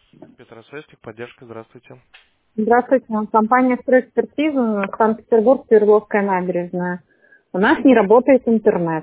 Петросвязь, техподдержка, здравствуйте. Здравствуйте, компания «Стройэкспертиза», Санкт-Петербург, Свердловская набережная. У нас не работает интернет.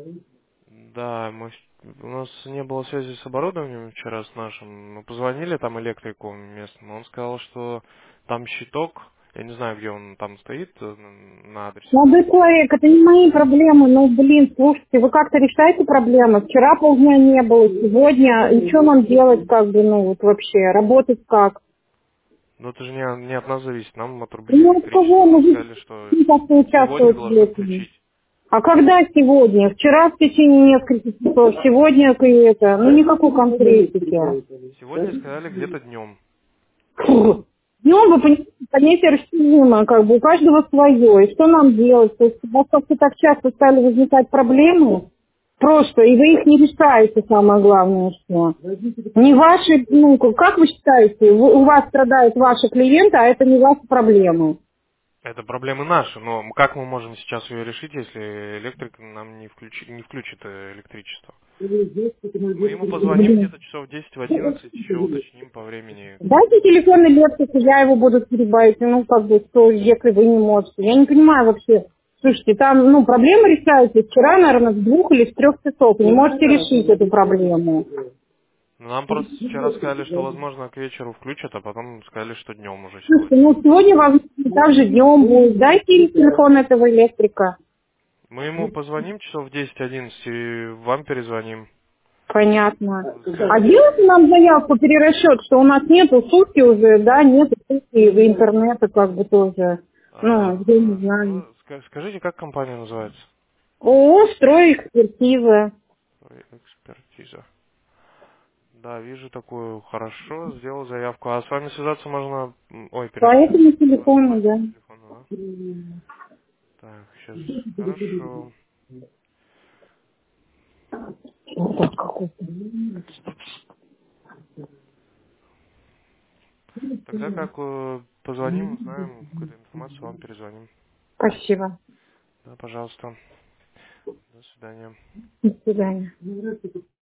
Да, у нас не было связи с оборудованием вчера с нашим. Мы позвонили там электрику местному, он сказал, что там щиток, я не знаю, где он там стоит, на адресе Молодой нашем. человек, это не мои проблемы. Ну, блин, слушайте, вы как-то решаете проблемы? Вчера полдня не было, сегодня. И что нам делать, как бы, ну, вот вообще, работать как? Но это же не от нас зависит, нам отрубили Ну, от кого? электричество, Мы нам же сказали, что как-то сегодня участвовать в должны этом. включить. А когда сегодня? Вчера в течение нескольких часов, сегодня и это. Ну, никакой конкретики. Сегодня сказали где-то днем. Днем, вы понимаете, понятие расчленимо, как бы у каждого свое. И что нам делать? То есть у вас как-то так часто стали возникать проблемы, просто, и вы их не решаете, самое главное, что. Не ваши, ну, как вы считаете, у вас страдают ваши клиенты, а это не ваши проблемы. Это проблемы наши, но как мы можем сейчас ее решить, если электрик нам не включит электричество? Мы ему позвоним Блин. где-то часов в 10 в 11, еще уточним по времени. Дайте телефонный лексик, я его буду перебавить, ну, как бы, что, если вы не можете. Я не понимаю вообще. Слушайте, там, ну, проблема решается вчера, наверное, с 2 или с 3 часов. Не можете решить эту проблему. Но нам просто вчера сказали, что, возможно, к вечеру включат, а потом сказали, что днем уже Слушайте, сегодня. ну, сегодня, возможно, также днем будет. Дайте им телефон этого электрика. Мы ему позвоним часов в 10-11 и вам перезвоним. Понятно. Вы А скажете, делайте нам заявку, перерасчет, что у нас нету сутки уже, да, нету сутки в интернета, как бы тоже. Ну, я не знаю. хорошо. Скажите, как компания называется? ООО «Стройэкспертиза». Ой, экспертиза. Да, вижу такую. Хорошо, сделал заявку. А с вами связаться можно... Ой, По этому по телефону, этому да. телефону, да? Так, сейчас. Хорошо. Вот какой-то. Тогда как позвоним, узнаем какую-то информацию, вам перезвоним. Спасибо. Да, пожалуйста. До свидания. До свидания.